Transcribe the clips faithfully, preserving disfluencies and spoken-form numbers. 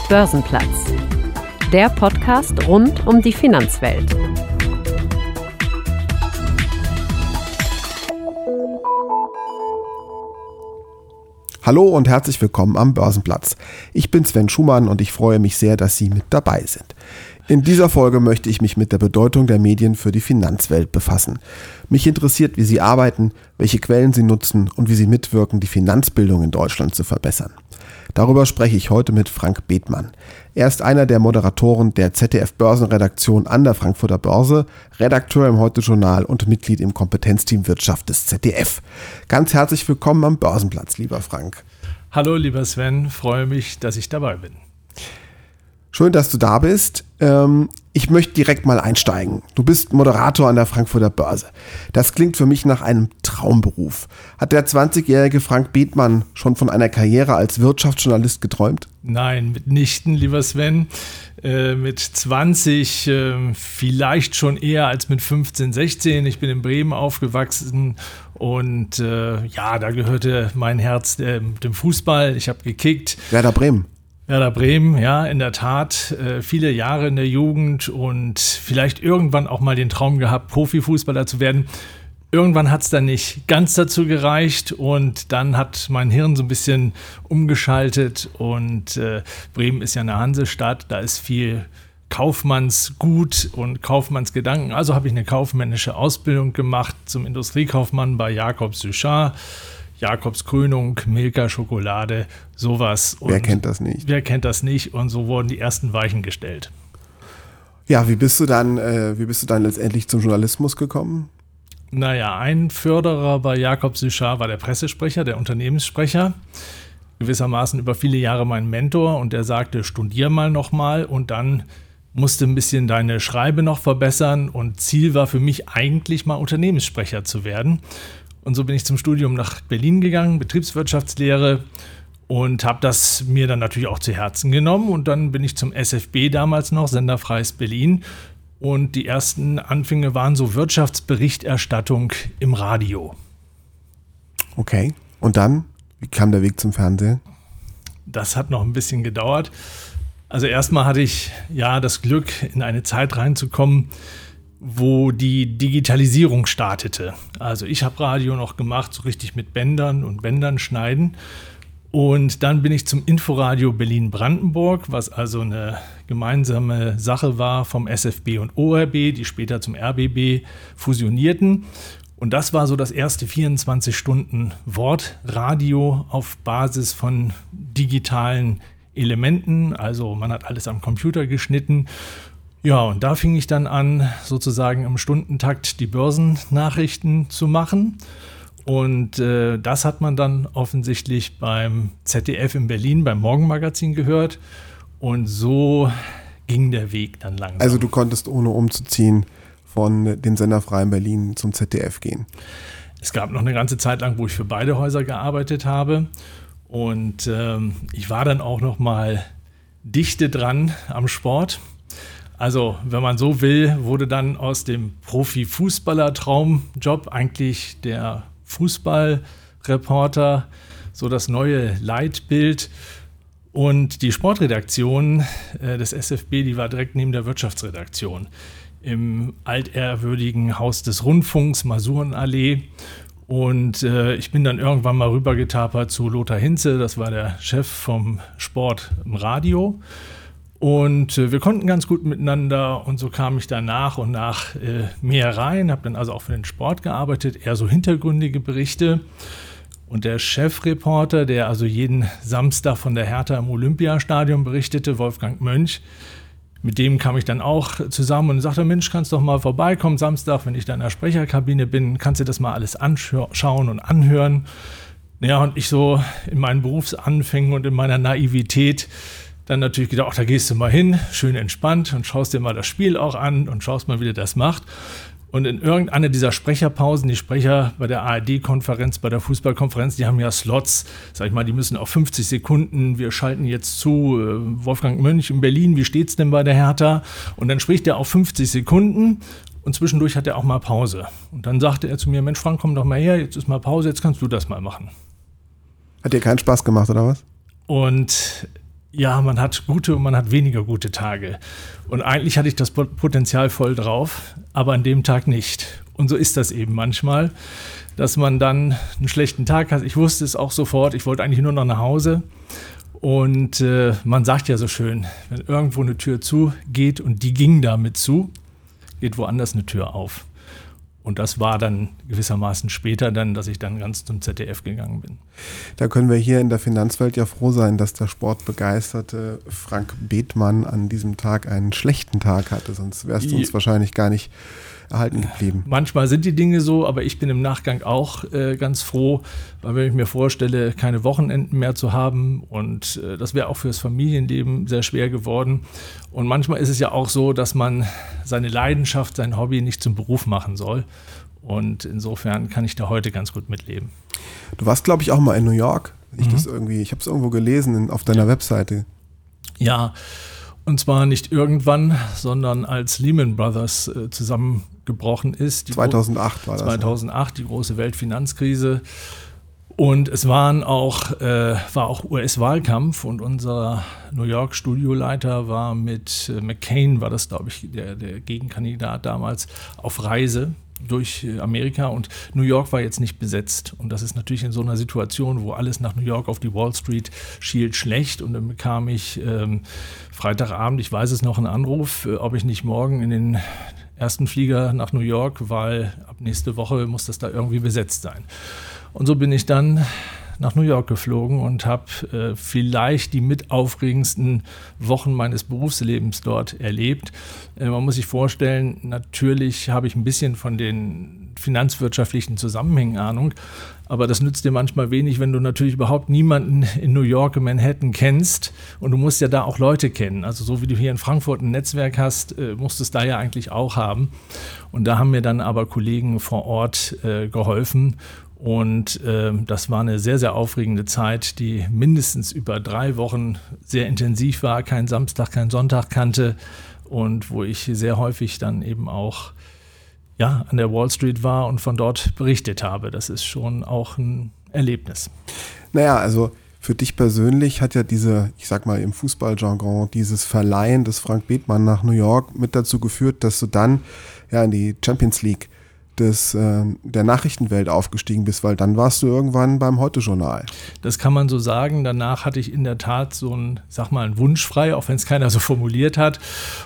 Börsenplatz, der Podcast rund um die Finanzwelt. Hallo und herzlich willkommen am Börsenplatz. Ich bin Sven Schumann und ich freue mich sehr, dass Sie mit dabei sind. In dieser Folge möchte ich mich mit der Bedeutung der Medien für die Finanzwelt befassen. Mich interessiert, wie sie arbeiten, welche Quellen sie nutzen und wie sie mitwirken, die Finanzbildung in Deutschland zu verbessern. Darüber spreche ich heute mit Frank Bethmann. Er ist einer der Moderatoren der Z D F-Börsenredaktion an der Frankfurter Börse, Redakteur im Heute-Journal und Mitglied im Kompetenzteam Wirtschaft des Z D F. Ganz herzlich willkommen am Börsenplatz, lieber Frank. Hallo, lieber Sven, freue mich, dass ich dabei bin. Schön, dass du da bist. Ich möchte direkt mal einsteigen. Du bist Moderator an der Frankfurter Börse. Das klingt für mich nach einem Traumberuf. Hat der zwanzigjährige Frank Bethmann schon von einer Karriere als Wirtschaftsjournalist geträumt? Nein, mitnichten, lieber Sven. Äh, mit zwanzig äh, vielleicht schon eher als mit fünfzehn, sechzehn. Ich bin in Bremen aufgewachsen und äh, ja, da gehörte mein Herz äh, dem Fußball. Ich habe gekickt. Werder Bremen. Werder Bremen, ja, in der Tat, äh, viele Jahre in der Jugend und vielleicht irgendwann auch mal den Traum gehabt, Profifußballer zu werden. Irgendwann hat es dann nicht ganz dazu gereicht und dann hat mein Hirn so ein bisschen umgeschaltet und äh, Bremen ist ja eine Hansestadt, da ist viel Kaufmannsgut und Kaufmannsgedanken. Also habe ich eine kaufmännische Ausbildung gemacht zum Industriekaufmann bei Jacobs Suchard. Jakobs Krönung, Milka Schokolade, sowas. Und wer kennt das nicht? Wer kennt das nicht? Und so wurden die ersten Weichen gestellt. Ja, wie bist du dann, äh, wie bist du dann letztendlich zum Journalismus gekommen? Naja, ein Förderer bei Jacobs Suchard war der Pressesprecher, der Unternehmenssprecher. Gewissermaßen über viele Jahre mein Mentor und der sagte, studier mal nochmal und dann musst du ein bisschen deine Schreibe noch verbessern und Ziel war für mich eigentlich mal Unternehmenssprecher zu werden. Und so bin ich zum Studium nach Berlin gegangen, Betriebswirtschaftslehre und habe das mir dann natürlich auch zu Herzen genommen. Und dann bin ich zum S F B damals noch, Senderfreies Berlin. Und die ersten Anfänge waren so Wirtschaftsberichterstattung im Radio. Okay, und dann? Wie kam der Weg zum Fernsehen? Das hat noch ein bisschen gedauert. Also erstmal hatte ich ja das Glück, in eine Zeit reinzukommen, wo die Digitalisierung startete. Also ich habe Radio noch gemacht, so richtig mit Bändern und Bändern schneiden. Und dann bin ich zum Inforadio Berlin-Brandenburg, was also eine gemeinsame Sache war vom S F B und O R B, die später zum R B B fusionierten. Und das war so das erste vierundzwanzig Stunden Wortradio auf Basis von digitalen Elementen. Also man hat alles am Computer geschnitten. Ja, und da fing ich dann an, sozusagen im Stundentakt die Börsennachrichten zu machen. Und äh, das hat man dann offensichtlich beim Z D F in Berlin, beim Morgenmagazin gehört. Und so ging der Weg dann langsam. Also du konntest ohne umzuziehen von dem Senderfreien Berlin zum Z D F gehen? Es gab noch eine ganze Zeit lang, wo ich für beide Häuser gearbeitet habe. Und ähm, ich war dann auch noch mal dichte dran am Sport. Also, wenn man so will, wurde dann aus dem Profi-Fußballer-Traumjob eigentlich der Fußballreporter so das neue Leitbild. Und die Sportredaktion äh, des S F B, die war direkt neben der Wirtschaftsredaktion im altehrwürdigen Haus des Rundfunks, Masurenallee. Und äh, ich bin dann irgendwann mal rübergetapert zu Lothar Hinze, das war der Chef vom Sport im Radio. Und äh, wir konnten ganz gut miteinander und so kam ich dann nach und nach äh, mehr rein, habe dann also auch für den Sport gearbeitet, eher so hintergründige Berichte. Und der Chefreporter, der also jeden Samstag von der Hertha im Olympiastadion berichtete, Wolfgang Mönch, mit dem kam ich dann auch zusammen und sagte, Mensch, kannst doch mal vorbeikommen Samstag, wenn ich da in der Sprecherkabine bin, kannst du das mal alles anschauen und anhören. Ja, und ich so in meinen Berufsanfängen und in meiner Naivität dann natürlich gedacht, ach, da gehst du mal hin, schön entspannt und schaust dir mal das Spiel auch an und schaust mal, wie der das macht. Und in irgendeiner dieser Sprecherpausen, die Sprecher bei der A R D-Konferenz, bei der Fußballkonferenz, die haben ja Slots, sag ich mal, die müssen auf fünfzig Sekunden, wir schalten jetzt zu, Wolfgang Mönch in Berlin, wie steht's denn bei der Hertha? Und dann spricht er auf fünfzig Sekunden und zwischendurch hat er auch mal Pause. Und dann sagte er zu mir, Mensch Frank, komm doch mal her, jetzt ist mal Pause, jetzt kannst du das mal machen. Hat dir keinen Spaß gemacht, oder was? Und Ja, man hat gute und man hat weniger gute Tage. Und eigentlich hatte ich das Potenzial voll drauf, aber an dem Tag nicht. Und so ist das eben manchmal, dass man dann einen schlechten Tag hat. Ich wusste es auch sofort, ich wollte eigentlich nur noch nach Hause. Und äh, man sagt ja so schön, wenn irgendwo eine Tür zugeht und die ging damit zu, geht woanders eine Tür auf. Und das war dann gewissermaßen später dann, dass ich dann ganz zum Z D F gegangen bin. Da können wir hier in der Finanzwelt ja froh sein, dass der sportbegeisterte Frank Bethmann an diesem Tag einen schlechten Tag hatte. Sonst wärst du uns wahrscheinlich gar nicht erhalten geblieben. Manchmal sind die Dinge so, aber ich bin im Nachgang auch äh, ganz froh, weil wenn ich mir vorstelle, keine Wochenenden mehr zu haben und äh, das wäre auch fürs Familienleben sehr schwer geworden. Und manchmal ist es ja auch so, dass man seine Leidenschaft, sein Hobby nicht zum Beruf machen soll. Und insofern kann ich da heute ganz gut mitleben. Du warst, glaube ich, auch mal in New York. Ich, Mhm. das irgendwie, ich habe es irgendwo gelesen in, auf deiner Ja. Webseite. Ja, und zwar nicht irgendwann, sondern als Lehman Brothers äh, zusammengebrochen ist. Die zweitausendacht war das. zweitausendacht, die große Weltfinanzkrise. Und es waren auch, äh, war auch U S-Wahlkampf und unser New York-Studioleiter war mit äh, McCain, war das, glaube ich, der, der Gegenkandidat damals, auf Reise durch äh, Amerika und New York war jetzt nicht besetzt. Und das ist natürlich in so einer Situation, wo alles nach New York auf die Wall Street schielt, schlecht. Und dann bekam ich ähm, Freitagabend, ich weiß es noch, einen Anruf, äh, ob ich nicht morgen in den ersten Flieger nach New York, weil ab nächste Woche muss das da irgendwie besetzt sein. Und so bin ich dann nach New York geflogen und habe äh, vielleicht die mit aufregendsten Wochen meines Berufslebens dort erlebt. Äh, man muss sich vorstellen, natürlich habe ich ein bisschen von den finanzwirtschaftlichen Zusammenhängen Ahnung, aber das nützt dir manchmal wenig, wenn du natürlich überhaupt niemanden in New York, in Manhattan kennst und du musst ja da auch Leute kennen. Also so wie du hier in Frankfurt ein Netzwerk hast, äh, musst du es da ja eigentlich auch haben. Und da haben mir dann aber Kollegen vor Ort äh, geholfen. Und äh, das war eine sehr, sehr aufregende Zeit, die mindestens über drei Wochen sehr intensiv war, kein Samstag, kein Sonntag kannte und wo ich sehr häufig dann eben auch ja, an der Wall Street war und von dort berichtet habe. Das ist schon auch ein Erlebnis. Naja, also für dich persönlich hat ja diese, ich sag mal im Fußballjargon, dieses Verleihen des Frank Bethmann nach New York mit dazu geführt, dass du dann ja in die Champions League des, äh, der Nachrichtenwelt aufgestiegen bist, weil dann warst du irgendwann beim Heute-Journal. Das kann man so sagen. Danach hatte ich in der Tat so einen, sag mal, einen Wunsch frei, auch wenn es keiner so formuliert hat.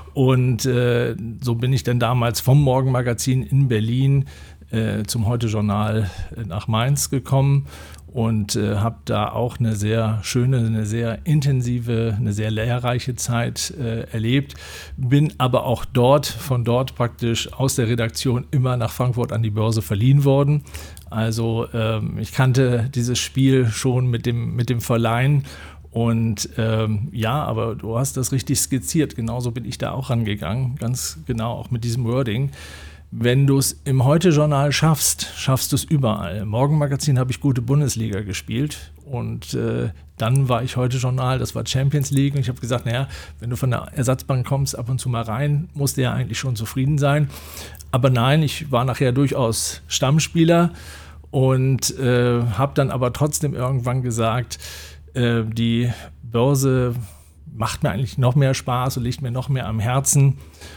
Und äh, so bin ich dann damals vom Morgenmagazin in Berlin äh, zum Heute-Journal nach Mainz gekommen und äh, habe da auch eine sehr schöne, eine sehr intensive, eine sehr lehrreiche Zeit äh, erlebt. Bin aber auch dort, von dort praktisch aus der Redaktion immer nach Frankfurt an die Börse verliehen worden. Also ähm, ich kannte dieses Spiel schon mit dem, mit dem Verleihen. Und ähm, ja, aber du hast das richtig skizziert. Genauso bin ich da auch rangegangen, ganz genau auch mit diesem Wording. Wenn du es im Heute-Journal schaffst, schaffst du es überall. Im Morgenmagazin habe ich gute Bundesliga gespielt und äh, dann war ich Heute-Journal, das war Champions League und ich habe gesagt, naja, wenn du von der Ersatzbank kommst, ab und zu mal rein, musst du ja eigentlich schon zufrieden sein. Aber nein, ich war nachher durchaus Stammspieler und äh, habe dann aber trotzdem irgendwann gesagt, äh, die Börse macht mir eigentlich noch mehr Spaß und liegt mir noch mehr am Herzen.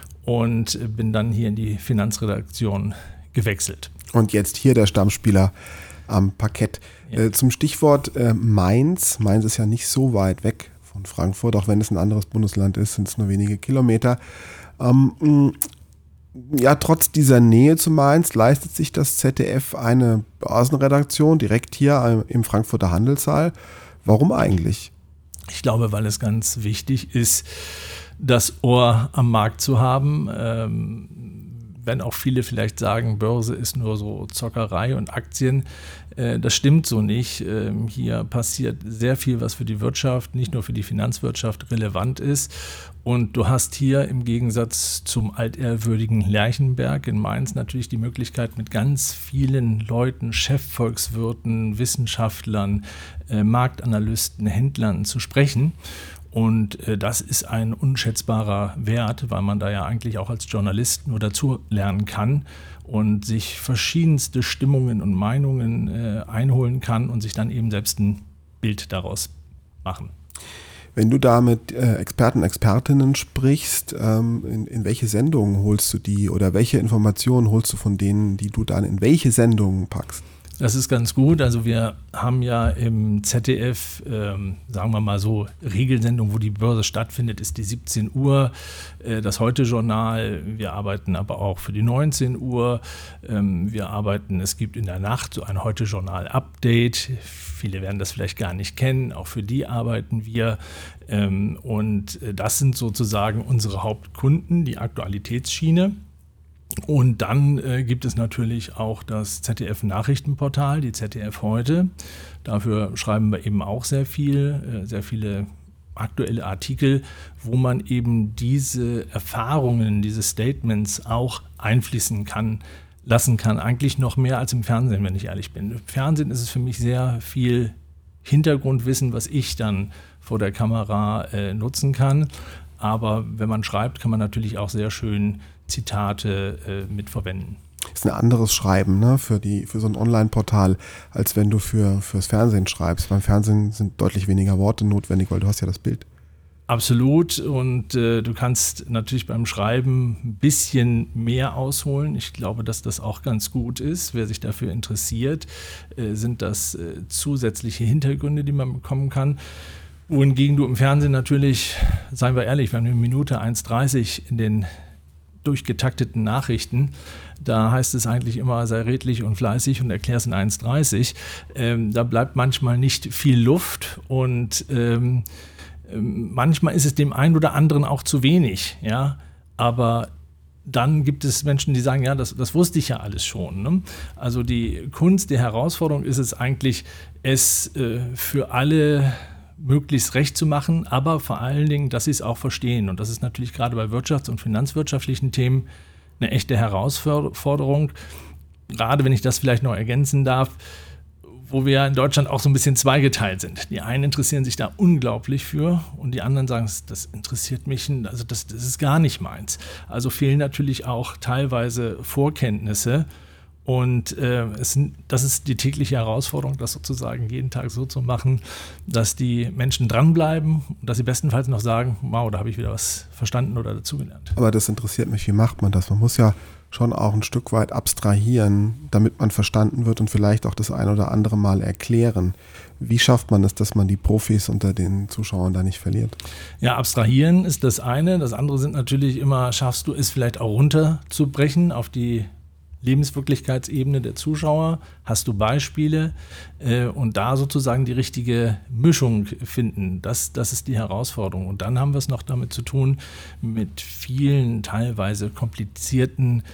Und bin dann hier in die Finanzredaktion gewechselt. Und jetzt hier der Stammspieler am Parkett. Ja. Äh, zum Stichwort äh, Mainz. Mainz ist ja nicht so weit weg von Frankfurt, auch wenn es ein anderes Bundesland ist, sind es nur wenige Kilometer. Ähm, ja, trotz dieser Nähe zu Mainz leistet sich das Z D F eine Börsenredaktion direkt hier im Frankfurter Handelssaal. Warum eigentlich? Ich glaube, weil es ganz wichtig ist, das Ohr am Markt zu haben, ähm, wenn auch viele vielleicht sagen, Börse ist nur so Zockerei und Aktien. Äh, das stimmt so nicht. Ähm, hier passiert sehr viel, was für die Wirtschaft, nicht nur für die Finanzwirtschaft relevant ist. Und du hast hier im Gegensatz zum altehrwürdigen Lerchenberg in Mainz natürlich die Möglichkeit, mit ganz vielen Leuten, Chefvolkswirten, Wissenschaftlern, äh, Marktanalysten, Händlern zu sprechen. Und äh, das ist ein unschätzbarer Wert, weil man da ja eigentlich auch als Journalist nur dazu lernen kann und sich verschiedenste Stimmungen und Meinungen äh, einholen kann und sich dann eben selbst ein Bild daraus machen. Wenn du da mit äh, Experten, Expertinnen sprichst, ähm, in, in welche Sendungen holst du die oder welche Informationen holst du von denen, die du dann in welche Sendungen packst? Das ist ganz gut. Also wir haben ja im Z D F, ähm, sagen wir mal so, Regelsendung, wo die Börse stattfindet, ist die siebzehn Uhr, äh, das Heute-Journal. Wir arbeiten aber auch für die neunzehn Uhr. Ähm, wir arbeiten, es gibt in der Nacht so ein Heute-Journal-Update. Viele werden das vielleicht gar nicht kennen. Auch für die arbeiten wir. Ähm, und das sind sozusagen unsere Hauptkunden, die Aktualitätsschiene. Und dann äh, gibt es natürlich auch das Z D F-Nachrichtenportal, die Z D F Heute. Dafür schreiben wir eben auch sehr viel, äh, sehr viele aktuelle Artikel, wo man eben diese Erfahrungen, diese Statements auch einfließen kann, lassen kann. Eigentlich noch mehr als im Fernsehen, wenn ich ehrlich bin. Im Fernsehen ist es für mich sehr viel Hintergrundwissen, was ich dann vor der Kamera äh, nutzen kann. Aber wenn man schreibt, kann man natürlich auch sehr schön Zitate äh, mitverwenden. Ist ein anderes Schreiben, ne, für die für so ein Online-Portal, als wenn du für fürs Fernsehen schreibst. Beim Fernsehen sind deutlich weniger Worte notwendig, weil du hast ja das Bild. Absolut. Und äh, du kannst natürlich beim Schreiben ein bisschen mehr ausholen. Ich glaube, dass das auch ganz gut ist. Wer sich dafür interessiert, äh, sind das äh, zusätzliche Hintergründe, die man bekommen kann. Wohingegen du im Fernsehen natürlich, seien wir ehrlich, wir haben eine Minute eins dreißig in den durchgetakteten Nachrichten, da heißt es eigentlich immer, sei redlich und fleißig und erklär's in eins dreißig. Ähm, da bleibt manchmal nicht viel Luft und ähm, manchmal ist es dem einen oder anderen auch zu wenig, ja, aber dann gibt es Menschen, die sagen, ja, das, das wusste ich ja alles schon. Ne? Also die Kunst, die Herausforderung ist es eigentlich, es äh, für alle möglichst recht zu machen, aber vor allen Dingen, dass sie es auch verstehen. Und das ist natürlich gerade bei wirtschafts- und finanzwirtschaftlichen Themen eine echte Herausforderung. Gerade wenn ich das vielleicht noch ergänzen darf, wo wir in Deutschland auch so ein bisschen zweigeteilt sind. Die einen interessieren sich da unglaublich für und die anderen sagen, das interessiert mich, also das, das ist gar nicht meins. Also fehlen natürlich auch teilweise Vorkenntnisse. Und äh, es, das ist die tägliche Herausforderung, das sozusagen jeden Tag so zu machen, dass die Menschen dranbleiben und dass sie bestenfalls noch sagen, wow, da habe ich wieder was verstanden oder dazugelernt. Aber das interessiert mich, wie macht man das? Man muss ja schon auch ein Stück weit abstrahieren, damit man verstanden wird und vielleicht auch das ein oder andere Mal erklären. Wie schafft man es, dass man die Profis unter den Zuschauern da nicht verliert? Ja, abstrahieren ist das eine. Das andere sind natürlich immer, schaffst du es vielleicht auch runterzubrechen auf die Lebenswirklichkeitsebene der Zuschauer, hast du Beispiele äh, und da sozusagen die richtige Mischung finden. Das, das ist die Herausforderung. Und dann haben wir es noch damit zu tun, mit vielen teilweise komplizierten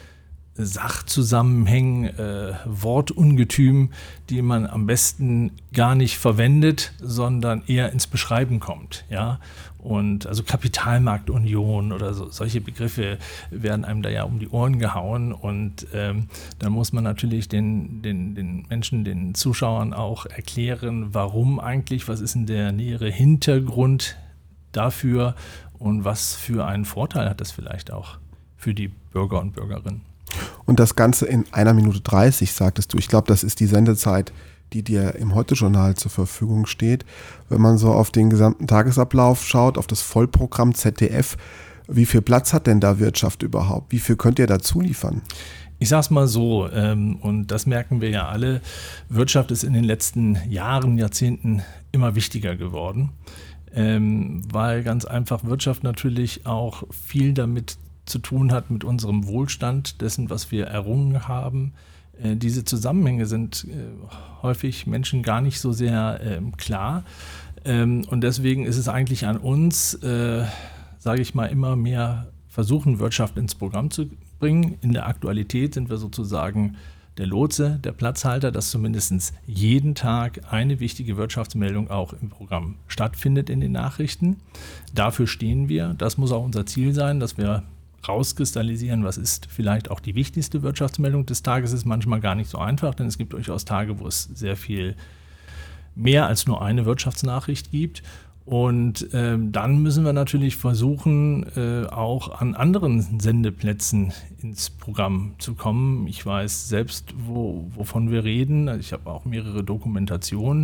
Sachzusammenhängen, äh, Wortungetüm, die man am besten gar nicht verwendet, sondern eher ins Beschreiben kommt. Ja? Und also Kapitalmarktunion oder so, solche Begriffe werden einem da ja um die Ohren gehauen und ähm, dann muss man natürlich den, den, den Menschen, den Zuschauern auch erklären, warum eigentlich, was ist denn der nähere Hintergrund dafür und was für einen Vorteil hat das vielleicht auch für die Bürger und Bürgerinnen. Und das Ganze in einer Minute dreißig, sagtest du. Ich glaube, das ist die Sendezeit, die dir im Heute-Journal zur Verfügung steht. Wenn man so auf den gesamten Tagesablauf schaut, auf das Vollprogramm Z D F, wie viel Platz hat denn da Wirtschaft überhaupt? Wie viel könnt ihr dazu liefern? Ich sage es mal so, ähm, und das merken wir ja alle, Wirtschaft ist in den letzten Jahren, Jahrzehnten immer wichtiger geworden, ähm, weil ganz einfach Wirtschaft natürlich auch viel damit zu tun hat mit unserem Wohlstand, dessen, was wir errungen haben. Äh, diese Zusammenhänge sind äh, häufig Menschen gar nicht so sehr äh, klar. Ähm, und deswegen ist es eigentlich an uns, äh, sage ich mal, immer mehr versuchen, Wirtschaft ins Programm zu bringen. In der Aktualität sind wir sozusagen der Lotse, der Platzhalter, dass zumindest jeden Tag eine wichtige Wirtschaftsmeldung auch im Programm stattfindet in den Nachrichten. Dafür stehen wir. Das muss auch unser Ziel sein, dass wir rauskristallisieren, was ist vielleicht auch die wichtigste Wirtschaftsmeldung des Tages, ist manchmal gar nicht so einfach, denn es gibt durchaus Tage, wo es sehr viel mehr als nur eine Wirtschaftsnachricht gibt. Und äh, dann müssen wir natürlich versuchen, äh, auch an anderen Sendeplätzen ins Programm zu kommen. Ich weiß selbst, wo, wovon wir reden. Ich habe auch mehrere Dokumentationen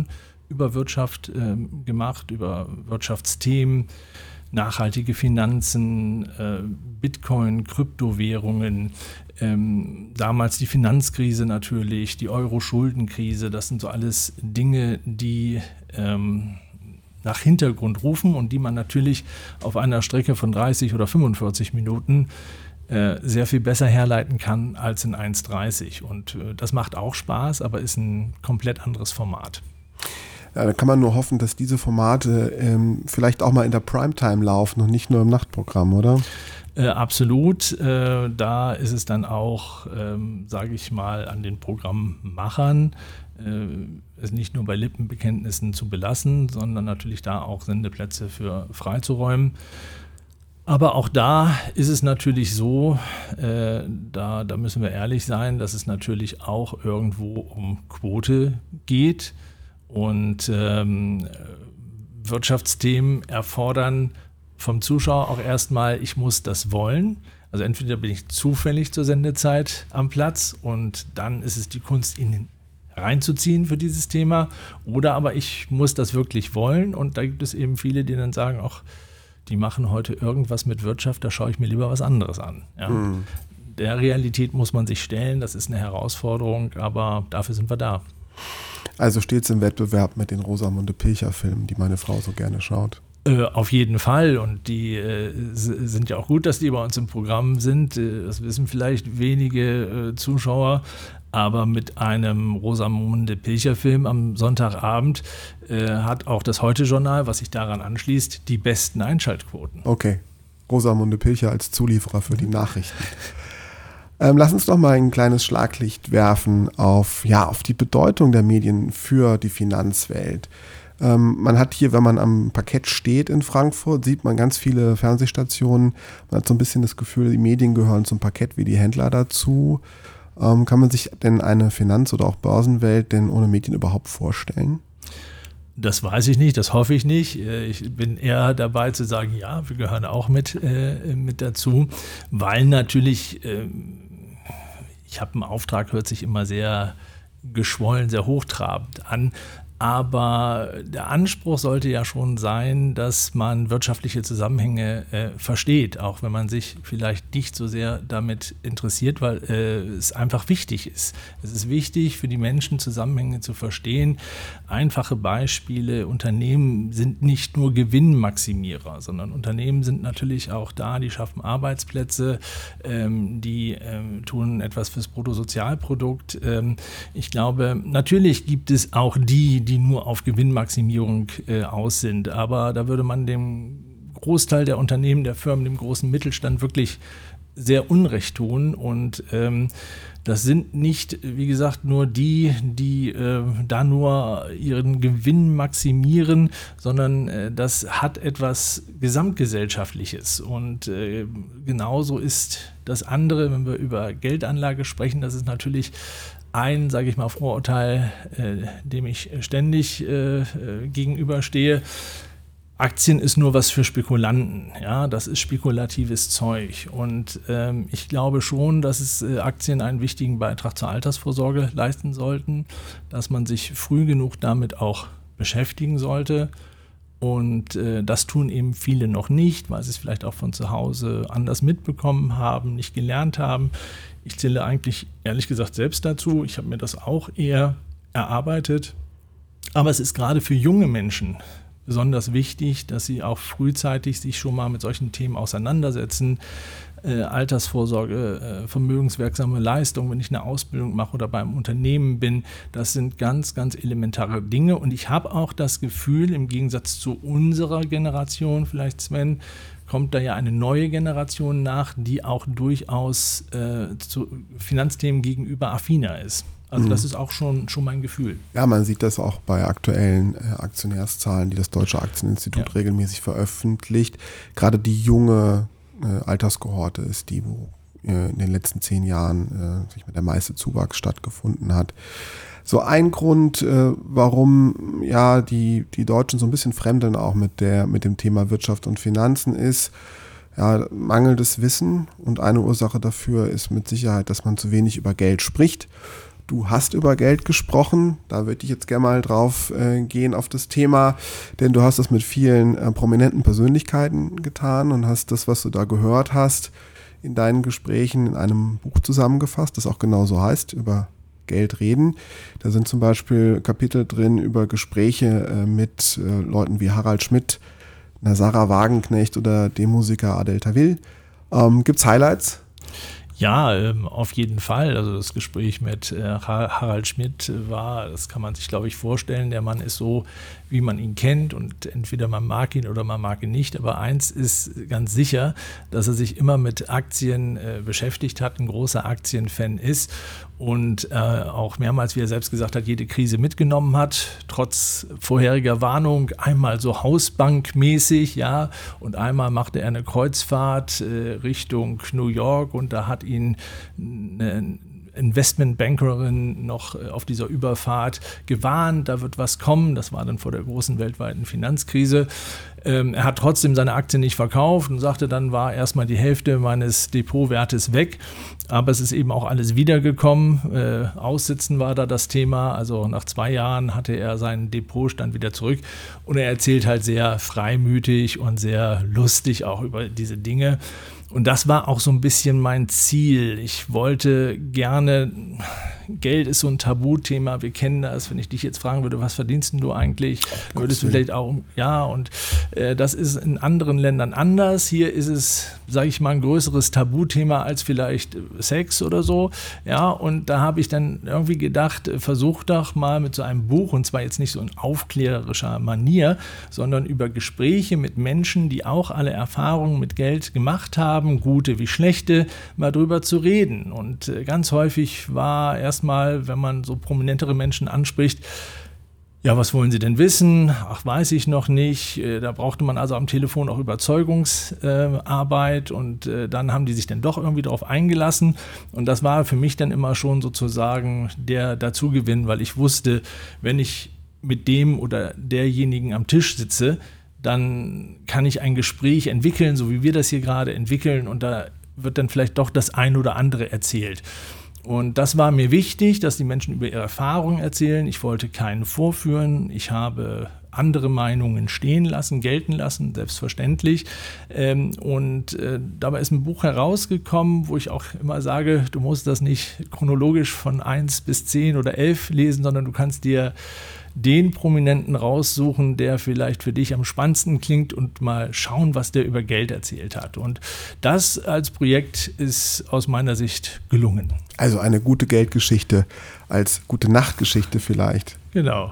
über Wirtschaft äh, gemacht, über Wirtschaftsthemen, nachhaltige Finanzen, äh, Bitcoin, Kryptowährungen, ähm, damals die Finanzkrise natürlich, die Euro-Schuldenkrise, das sind so alles Dinge, die ähm, nach Hintergrund rufen und die man natürlich auf einer Strecke von dreißig oder fünfundvierzig Minuten äh, sehr viel besser herleiten kann als in eins dreißig. Und äh, das macht auch Spaß, aber ist ein komplett anderes Format. Ja, da kann man nur hoffen, dass diese Formate ähm, vielleicht auch mal in der Primetime laufen und nicht nur im Nachtprogramm, oder? Äh, absolut. Äh, da ist es dann auch, ähm, sage ich mal, an den Programmmachern, äh, es nicht nur bei Lippenbekenntnissen zu belassen, sondern natürlich da auch Sendeplätze für freizuräumen. Aber auch da ist es natürlich so, äh, da, da müssen wir ehrlich sein, dass es natürlich auch irgendwo um Quote geht. Und ähm, Wirtschaftsthemen erfordern vom Zuschauer auch erstmal, ich muss das wollen. Also entweder bin ich zufällig zur Sendezeit am Platz und dann ist es die Kunst, ihn reinzuziehen für dieses Thema. Oder aber ich muss das wirklich wollen und da gibt es eben viele, die dann sagen, ach, die machen heute irgendwas mit Wirtschaft, da schaue ich mir lieber was anderes an. Ja. Mhm. Der Realität muss man sich stellen, das ist eine Herausforderung, aber dafür sind wir da. Also steht es im Wettbewerb mit den Rosamunde Pilcher-Filmen, die meine Frau so gerne schaut? Äh, auf jeden Fall und die äh, sind ja auch gut, dass die bei uns im Programm sind. Äh, das wissen vielleicht wenige äh, Zuschauer, aber mit einem Rosamunde Pilcher-Film am Sonntagabend äh, hat auch das Heute-Journal, was sich daran anschließt, die besten Einschaltquoten. Okay, Rosamunde Pilcher als Zulieferer für die Nachrichten. Ähm, lass uns doch mal ein kleines Schlaglicht werfen auf, ja, auf die Bedeutung der Medien für die Finanzwelt. Ähm, man hat hier, wenn man am Parkett steht in Frankfurt, sieht man ganz viele Fernsehstationen. Man hat so ein bisschen das Gefühl, die Medien gehören zum Parkett wie die Händler dazu. Ähm, kann man sich denn eine Finanz- oder auch Börsenwelt denn ohne Medien überhaupt vorstellen? Das weiß ich nicht, das hoffe ich nicht. Ich bin eher dabei zu sagen, ja, wir gehören auch mit, äh, mit dazu, weil natürlich, äh, ich habe einen Auftrag, hört sich immer sehr geschwollen, sehr hochtrabend an, aber der Anspruch sollte ja schon sein, dass man wirtschaftliche Zusammenhänge äh, versteht, auch wenn man sich vielleicht nicht so sehr damit interessiert, weil äh, es einfach wichtig ist. Es ist wichtig für die Menschen, Zusammenhänge zu verstehen. Einfache Beispiele, Unternehmen sind nicht nur Gewinnmaximierer, sondern Unternehmen sind natürlich auch da, die schaffen Arbeitsplätze, ähm, die ähm, tun etwas fürs Bruttosozialprodukt. Ähm, ich glaube, natürlich gibt es auch die, die nur auf Gewinnmaximierung äh, aus sind. Aber da würde man dem Großteil der Unternehmen, der Firmen, dem großen Mittelstand wirklich sehr Unrecht tun. Und ähm, das sind nicht, wie gesagt, nur die, die äh, da nur ihren Gewinn maximieren, sondern äh, das hat etwas Gesamtgesellschaftliches. Und äh, genauso ist das andere, wenn wir über Geldanlage sprechen, das ist natürlich ein, sage ich mal, Vorurteil, äh, dem ich ständig äh, gegenüberstehe. Aktien ist nur was für Spekulanten, ja, das ist spekulatives Zeug. Und ähm, ich glaube schon, dass es äh, Aktien einen wichtigen Beitrag zur Altersvorsorge leisten sollten, dass man sich früh genug damit auch beschäftigen sollte. Und äh, das tun eben viele noch nicht, weil sie es vielleicht auch von zu Hause anders mitbekommen haben, nicht gelernt haben. Ich zähle eigentlich ehrlich gesagt selbst dazu. Ich habe mir das auch eher erarbeitet. Aber es ist gerade für junge Menschen besonders wichtig, dass sie auch frühzeitig sich schon mal mit solchen Themen auseinandersetzen. Äh, Altersvorsorge, äh, vermögenswirksame Leistung, wenn ich eine Ausbildung mache oder beim Unternehmen bin, das sind ganz, ganz elementare Dinge. Und ich habe auch das Gefühl, im Gegensatz zu unserer Generation, vielleicht Sven, kommt da ja eine neue Generation nach, die auch durchaus äh, zu Finanzthemen gegenüber affiner ist. Also das ist auch schon, schon mein Gefühl. Ja, man sieht das auch bei aktuellen äh, Aktionärszahlen, die das Deutsche Aktieninstitut ja. regelmäßig veröffentlicht. Gerade die junge äh, Alterskohorte ist die, wo äh, in den letzten zehn Jahren äh, sich mit der meiste Zuwachs stattgefunden hat. So ein Grund, äh, warum ja die, die Deutschen so ein bisschen fremdeln auch mit, der, mit dem Thema Wirtschaft und Finanzen ist, ja, mangelndes Wissen. Und eine Ursache dafür ist mit Sicherheit, dass man zu wenig über Geld spricht. Du hast über Geld gesprochen, da würde ich jetzt gerne mal drauf äh, gehen auf das Thema, denn du hast das mit vielen äh, prominenten Persönlichkeiten getan und hast das, was du da gehört hast, in deinen Gesprächen in einem Buch zusammengefasst, das auch genauso heißt, über Geld reden. Da sind zum Beispiel Kapitel drin über Gespräche äh, mit äh, Leuten wie Harald Schmidt, Sarah Wagenknecht oder dem Musiker Adel Tawil. Ähm, gibt's Highlights? Ja, ähm, auf jeden Fall. Also das Gespräch mit äh, Harald Schmidt war, das kann man sich, glaube ich, vorstellen. Der Mann ist so, wie man ihn kennt und entweder man mag ihn oder man mag ihn nicht. Aber eins ist ganz sicher, dass er sich immer mit Aktien äh, beschäftigt hat, ein großer Aktienfan ist und äh, auch mehrmals, wie er selbst gesagt hat, jede Krise mitgenommen hat, trotz vorheriger Warnung, einmal so hausbankmäßig, ja, und einmal machte er eine Kreuzfahrt äh, Richtung New York und da hat ihn eine Investmentbankerin noch auf dieser Überfahrt gewarnt, da wird was kommen. Das war dann vor der großen weltweiten Finanzkrise. Ähm, er hat trotzdem seine Aktien nicht verkauft und sagte, dann war erstmal die Hälfte meines Depotwertes weg. Aber es ist eben auch alles wiedergekommen. Äh, Aussitzen war da das Thema. Also nach zwei Jahren hatte er seinen Depotstand wieder zurück. Und er erzählt halt sehr freimütig und sehr lustig auch über diese Dinge. Und das war auch so ein bisschen mein Ziel. Ich wollte gerne, Geld ist so ein Tabuthema, wir kennen das. Wenn ich dich jetzt fragen würde, was verdienst denn du eigentlich, oh, würdest du vielleicht auch, ja, und äh, das ist in anderen Ländern anders. Hier ist es, sage ich mal, ein größeres Tabuthema als vielleicht Sex oder so. Ja, und da habe ich dann irgendwie gedacht, versuch doch mal mit so einem Buch, und zwar jetzt nicht so in aufklärerischer Manier, sondern über Gespräche mit Menschen, die auch alle Erfahrungen mit Geld gemacht haben, gute wie schlechte, mal drüber zu reden. Und ganz häufig war erstmal, wenn man so prominentere Menschen anspricht, ja, was wollen Sie denn wissen? Ach, weiß ich noch nicht. Da brauchte man also am Telefon auch Überzeugungsarbeit und dann haben die sich dann doch irgendwie darauf eingelassen. Und das war für mich dann immer schon sozusagen der Dazugewinn, weil ich wusste, wenn ich mit dem oder derjenigen am Tisch sitze, dann kann ich ein Gespräch entwickeln, so wie wir das hier gerade entwickeln und da wird dann vielleicht doch das ein oder andere erzählt. Und das war mir wichtig, dass die Menschen über ihre Erfahrungen erzählen. Ich wollte keinen vorführen. Ich habe andere Meinungen stehen lassen, gelten lassen, selbstverständlich. Und dabei ist ein Buch herausgekommen, wo ich auch immer sage, du musst das nicht chronologisch von eins bis zehn oder elf lesen, sondern du kannst dir den Prominenten raussuchen, der vielleicht für dich am spannendsten klingt und mal schauen, was der über Geld erzählt hat. Und das als Projekt ist aus meiner Sicht gelungen. Also eine gute Geldgeschichte als gute Nachtgeschichte vielleicht. Genau.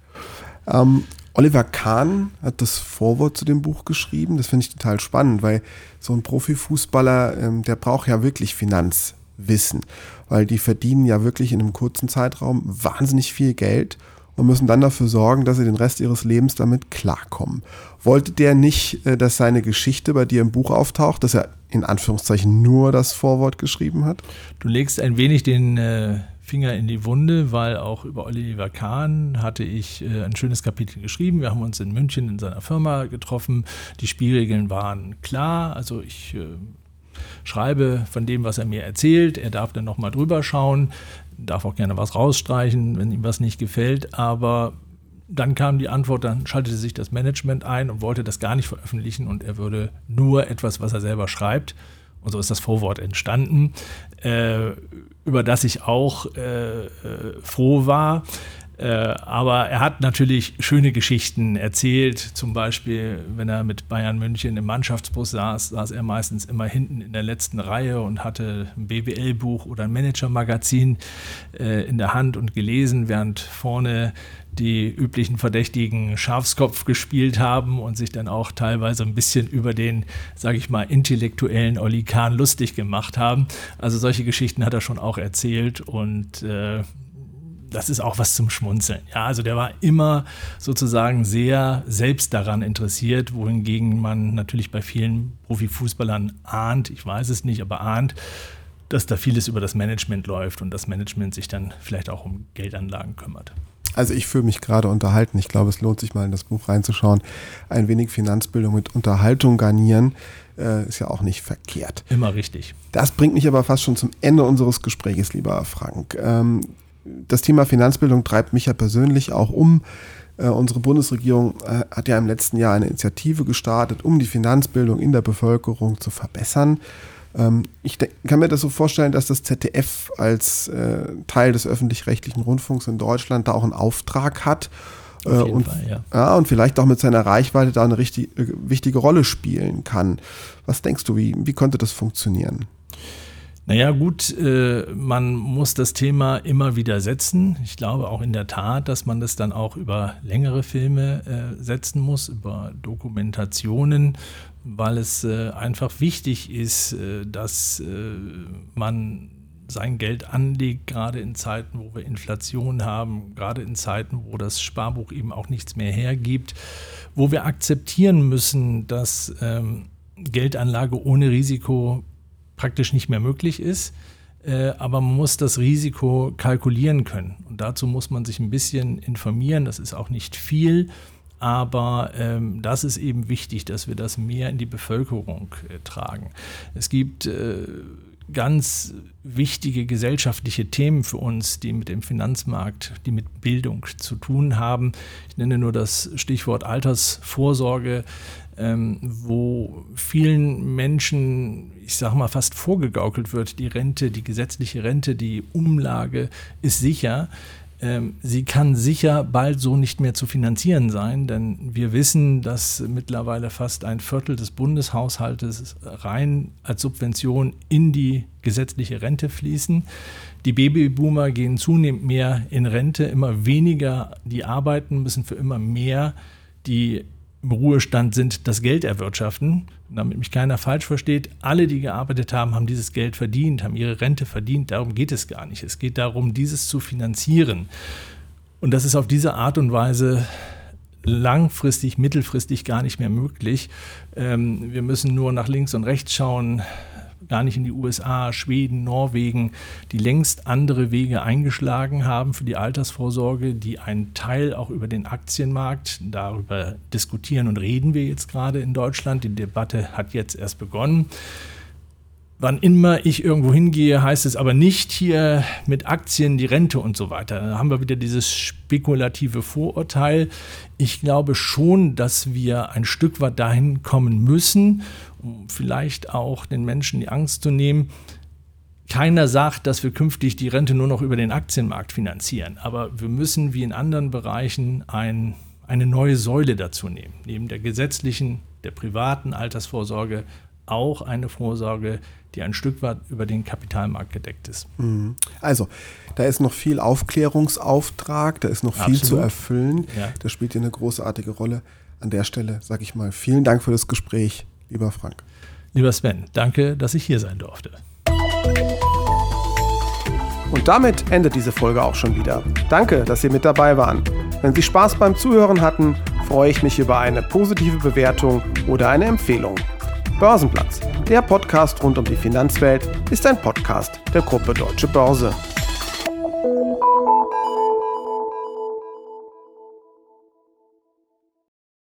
Ähm, Oliver Kahn hat das Vorwort zu dem Buch geschrieben. Das finde ich total spannend, weil so ein Profifußballer, ähm, der braucht ja wirklich Finanzwissen, weil die verdienen ja wirklich in einem kurzen Zeitraum wahnsinnig viel Geld und müssen dann dafür sorgen, dass sie den Rest ihres Lebens damit klarkommen. Wollte der nicht, dass seine Geschichte bei dir im Buch auftaucht, dass er in Anführungszeichen nur das Vorwort geschrieben hat? Du legst ein wenig den äh, Finger in die Wunde, weil auch über Oliver Kahn hatte ich äh, ein schönes Kapitel geschrieben. Wir haben uns in München in seiner Firma getroffen. Die Spielregeln waren klar. Also ich äh, schreibe von dem, was er mir erzählt. Er darf dann nochmal drüber schauen. Darf auch gerne was rausstreichen, wenn ihm was nicht gefällt, aber dann kam die Antwort, dann schaltete sich das Management ein und wollte das gar nicht veröffentlichen und er würde nur etwas, was er selber schreibt, und so ist das Vorwort entstanden, äh, über das ich auch äh, äh, froh war. Äh, aber er hat natürlich schöne Geschichten erzählt, zum Beispiel, wenn er mit Bayern München im Mannschaftsbus saß, saß er meistens immer hinten in der letzten Reihe und hatte ein B W L-Buch oder ein Manager-Magazin äh, in der Hand und gelesen, während vorne die üblichen Verdächtigen Schafskopf gespielt haben und sich dann auch teilweise ein bisschen über den, sage ich mal, intellektuellen Oli Kahn lustig gemacht haben. Also solche Geschichten hat er schon auch erzählt und äh, das ist auch was zum Schmunzeln. Ja, also der war immer sozusagen sehr selbst daran interessiert, wohingegen man natürlich bei vielen Profifußballern ahnt, ich weiß es nicht, aber ahnt, dass da vieles über das Management läuft und das Management sich dann vielleicht auch um Geldanlagen kümmert. Also ich fühle mich gerade unterhalten. Ich glaube, es lohnt sich mal in das Buch reinzuschauen. Ein wenig Finanzbildung mit Unterhaltung garnieren äh, ist ja auch nicht verkehrt. Immer richtig. Das bringt mich aber fast schon zum Ende unseres Gesprächs, lieber Frank. Ähm, das Thema Finanzbildung treibt mich ja persönlich auch um. Äh, unsere Bundesregierung äh, hat ja im letzten Jahr eine Initiative gestartet, um die Finanzbildung in der Bevölkerung zu verbessern. Ähm, ich de- kann mir das so vorstellen, dass das Z D F als äh, Teil des öffentlich-rechtlichen Rundfunks in Deutschland da auch einen Auftrag hat. Auf jeden und, Fall, ja. Ja, und vielleicht auch mit seiner Reichweite da eine richtig, äh, wichtige Rolle spielen kann. Was denkst du, wie, wie könnte das funktionieren? Naja gut, äh, man muss das Thema immer wieder setzen. Ich glaube auch in der Tat, dass man das dann auch über längere Filme äh, setzen muss, über Dokumentationen, weil es äh, einfach wichtig ist, äh, dass äh, man sein Geld anlegt, gerade in Zeiten, wo wir Inflation haben, gerade in Zeiten, wo das Sparbuch eben auch nichts mehr hergibt, wo wir akzeptieren müssen, dass ähm, Geldanlage ohne Risiko praktisch nicht mehr möglich ist, äh, aber man muss das Risiko kalkulieren können. Und dazu muss man sich ein bisschen informieren, das ist auch nicht viel, aber ähm, das ist eben wichtig, dass wir das mehr in die Bevölkerung äh, tragen. Es gibt äh, ganz wichtige gesellschaftliche Themen für uns, die mit dem Finanzmarkt, die mit Bildung zu tun haben. Ich nenne nur das Stichwort Altersvorsorge, ähm, wo vielen Menschen, ich sage mal, fast vorgegaukelt wird, die Rente, die gesetzliche Rente, die Umlage ist sicher. Ähm, sie kann sicher bald so nicht mehr zu finanzieren sein, denn wir wissen, dass mittlerweile fast ein Viertel des Bundeshaushaltes rein als Subvention in die gesetzliche Rente fließen. Die Babyboomer gehen zunehmend mehr in Rente, immer weniger, die arbeiten, müssen für immer mehr, die im Ruhestand sind, das Geld erwirtschaften. Und damit mich keiner falsch versteht, alle, die gearbeitet haben, haben dieses Geld verdient, haben ihre Rente verdient. Darum geht es gar nicht. Es geht darum, dieses zu finanzieren. Und das ist auf diese Art und Weise langfristig, mittelfristig gar nicht mehr möglich. Ähm, wir müssen nur nach links und rechts schauen, gar nicht in die U S A, Schweden, Norwegen, die längst andere Wege eingeschlagen haben für die Altersvorsorge, die einen Teil auch über den Aktienmarkt, darüber diskutieren und reden wir jetzt gerade in Deutschland. Die Debatte hat jetzt erst begonnen. Wann immer ich irgendwo hingehe, heißt es aber nicht hier mit Aktien die Rente und so weiter. Da haben wir wieder dieses spekulative Vorurteil. Ich glaube schon, dass wir ein Stück weit dahin kommen müssen, um vielleicht auch den Menschen die Angst zu nehmen. Keiner sagt, dass wir künftig die Rente nur noch über den Aktienmarkt finanzieren. Aber wir müssen wie in anderen Bereichen ein, eine neue Säule dazu nehmen. Neben der gesetzlichen, der privaten Altersvorsorge auch eine Vorsorge, die ein Stück weit über den Kapitalmarkt gedeckt ist. Also, da ist noch viel Aufklärungsauftrag, da ist noch viel Absolut. zu erfüllen. Ja. Das spielt hier eine großartige Rolle. An der Stelle sage ich mal vielen Dank für das Gespräch, lieber Frank. Lieber Sven, danke, dass ich hier sein durfte. Und damit endet diese Folge auch schon wieder. Danke, dass Sie mit dabei waren. Wenn Sie Spaß beim Zuhören hatten, freue ich mich über eine positive Bewertung oder eine Empfehlung. Börsenplatz, der Podcast rund um die Finanzwelt, ist ein Podcast der Gruppe Deutsche Börse.